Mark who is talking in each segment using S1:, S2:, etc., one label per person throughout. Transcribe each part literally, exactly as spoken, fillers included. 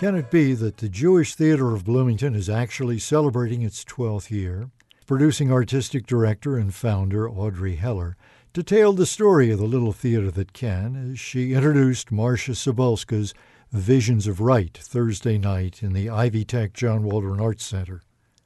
S1: can it be that the Jewish Theater of Bloomington is actually celebrating its twelfth year? Producing artistic director and founder Audrey Heller detailed the story of the little theater that can as she introduced Marcia Cebulska's Visions of Right Thursday night in the Ivy Tech John Waldron Arts Center.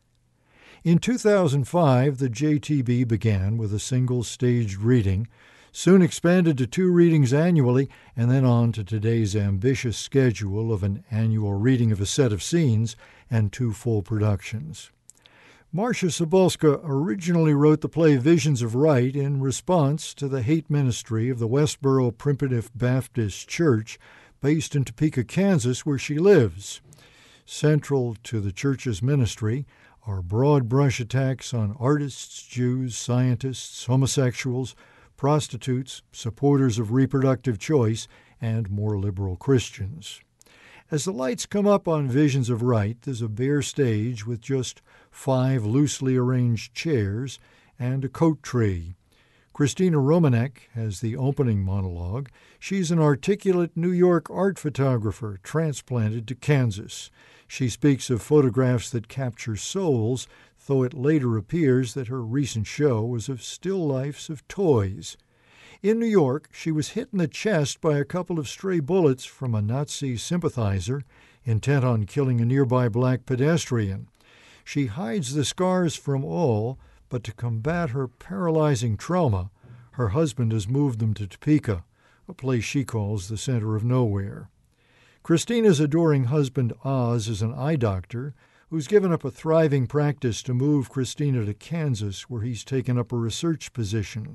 S1: In two thousand five, the J T B began with a single staged reading, soon expanded to two readings annually, and then on to today's ambitious schedule of an annual reading of a set of scenes and two full productions. Marcia Cebulska originally wrote the play Visions of Right in response to the hate ministry of the Westboro Primitive Baptist Church based in Topeka, Kansas, where she lives. Central to the church's ministry are broad brush attacks on artists, Jews, scientists, homosexuals, prostitutes, supporters of reproductive choice, and more liberal Christians. As the lights come up on Visions of Right, there's a bare stage with just five loosely arranged chairs and a coat tree. Christina Romanek has the opening monologue. She's an articulate New York art photographer transplanted to Kansas. She speaks of photographs that capture souls, though it later appears that her recent show was of still lifes of toys. In New York, she was hit in the chest by a couple of stray bullets from a Nazi sympathizer intent on killing a nearby black pedestrian. She hides the scars from all, but to combat her paralyzing trauma, her husband has moved them to Topeka, a place she calls the center of nowhere. Christina's adoring husband, Oz, is an eye doctor who's given up a thriving practice to move Christina to Kansas, where he's taken up a research position.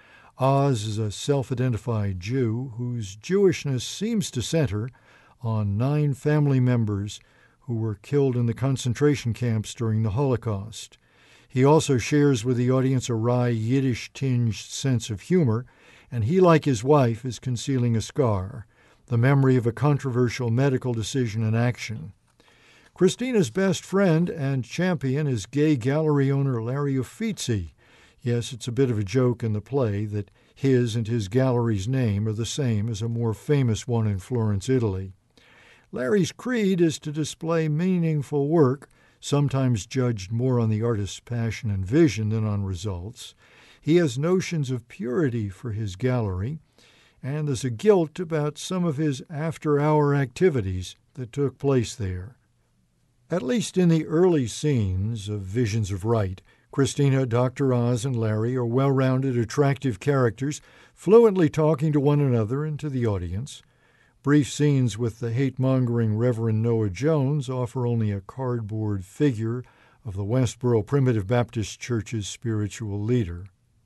S1: Oz is a self-identified Jew whose Jewishness seems to center on nine family members who were killed in the concentration camps during the Holocaust. He also shares with the audience a wry, Yiddish-tinged sense of humor, and he, like his wife, is concealing a scar, the memory of a controversial medical decision and action. Christina's best friend and champion is gay gallery owner Larry Uffizi. Yes, it's a bit of a joke in the play that his and his gallery's name are the same as a more famous one in Florence, Italy. Larry's creed is to display meaningful work, sometimes judged more on the artist's passion and vision than on results. He has notions of purity for his gallery, and there's a guilt about some of his after-hour activities that took place there. At least in the early scenes of Visions of Right, Christina, Doctor Oz, and Larry are well-rounded, attractive characters, fluently talking to one another and to the audience. Brief scenes with the hate-mongering Reverend Noah Jones offer only a cardboard figure of the Westboro Primitive Baptist Church's spiritual leader.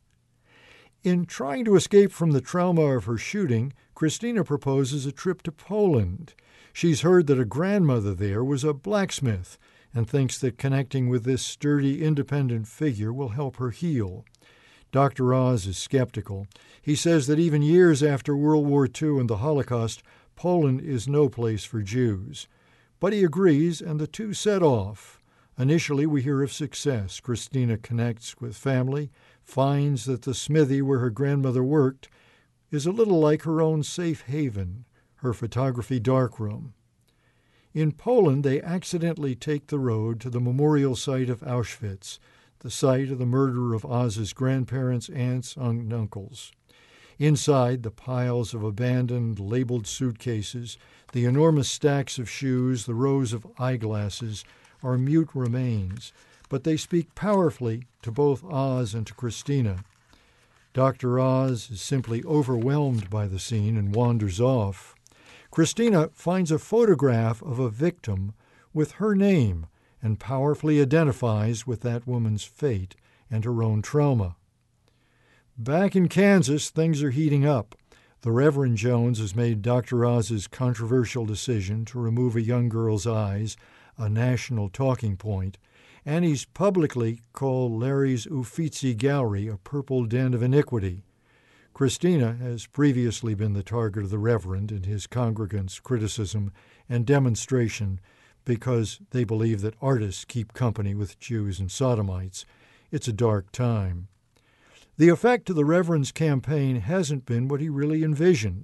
S1: In trying to escape from the trauma of her shooting, Christina proposes a trip to Poland. She's heard that a grandmother there was a blacksmith and thinks that connecting with this sturdy, independent figure will help her heal. Doctor Oz is skeptical. He says that even years after World War Two and the Holocaust, Poland is no place for Jews. But he agrees, and the two set off. Initially, we hear of success. Christina connects with family, finds that the smithy where her grandmother worked is a little like her own safe haven, her photography darkroom. In Poland, they accidentally take the road to the memorial site of Auschwitz, the site of the murder of Oz's grandparents, aunts, and uncles. Inside, the piles of abandoned, labeled suitcases, the enormous stacks of shoes, the rows of eyeglasses are mute remains, but they speak powerfully to both Oz and to Christina. Doctor Oz is simply overwhelmed by the scene and wanders off. Christina finds a photograph of a victim with her name and powerfully identifies with that woman's fate and her own trauma. Back in Kansas, things are heating up. The Reverend Jones has made Doctor Oz's controversial decision to remove a young girl's eyes a national talking point, and he's publicly called Larry's Uffizi Gallery a purple den of iniquity. Christina has previously been the target of the Reverend and his congregants' criticism and demonstration because they believe that artists keep company with Jews and sodomites. It's a dark time. The effect of the Reverend's campaign hasn't been what he really envisioned.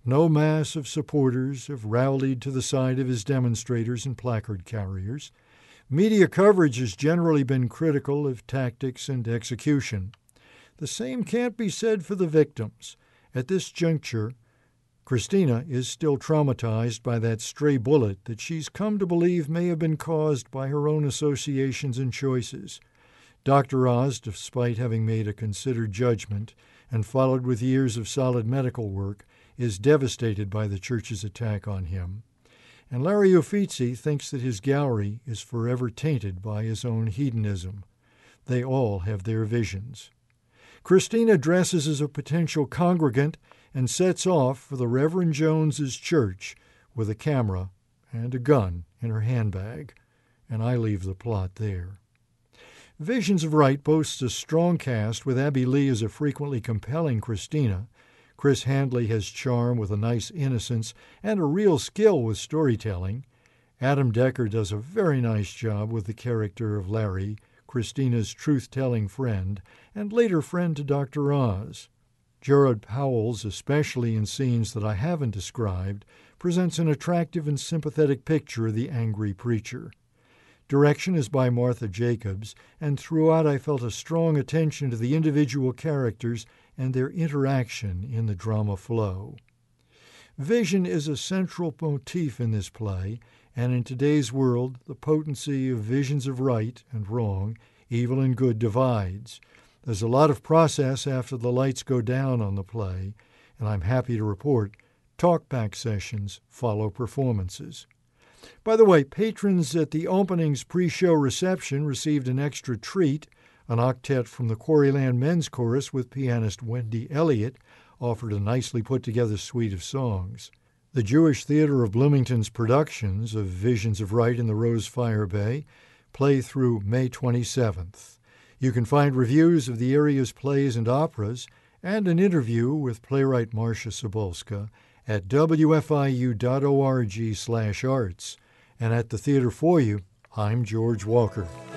S1: No mass of supporters have rallied to the side of his demonstrators and placard carriers. Media coverage has generally been critical of tactics and execution. The same can't be said for the victims. At this juncture, Christina is still traumatized by that stray bullet that she's come to believe may have been caused by her own associations and choices. Doctor Oz, despite having made a considered judgment and followed with years of solid medical work, is devastated by the church's attack on him. And Larry Uffizi thinks that his gallery is forever tainted by his own hedonism. They all have their visions. Christina dresses as a potential congregant and sets off for the Reverend Jones's church with a camera and a gun in her handbag, and I leave the plot there. Visions of Right boasts a strong cast with Abby Lee as a frequently compelling Christina. Chris Handley has charm with a nice innocence and a real skill with storytelling. Adam Decker does a very nice job with the character of Larry, Christina's truth-telling friend, and later friend to Doctor Oz. Gerard Powell's, especially in scenes that I haven't described, presents an attractive and sympathetic picture of the angry preacher. Direction is by Martha Jacobs, and throughout I felt a strong attention to the individual characters and their interaction in the drama flow. Vision is a central motif in this play, and in today's world, the potency of visions of right and wrong, evil and good divides. There's a lot of process after the lights go down on the play, and I'm happy to report talkback sessions follow performances. By the way, patrons at the opening's pre-show reception received an extra treat. An octet from the Quarryland Men's Chorus with pianist Wendy Elliott offered a nicely put-together suite of songs. The Jewish Theater of Bloomington's productions of Visions of Right in the Rose Fire Bay play through May twenty-seventh. You can find reviews of the area's plays and operas and an interview with playwright Marcia Sobolska at w f i u dot org slash arts. And at the Theater For You, I'm George Walker.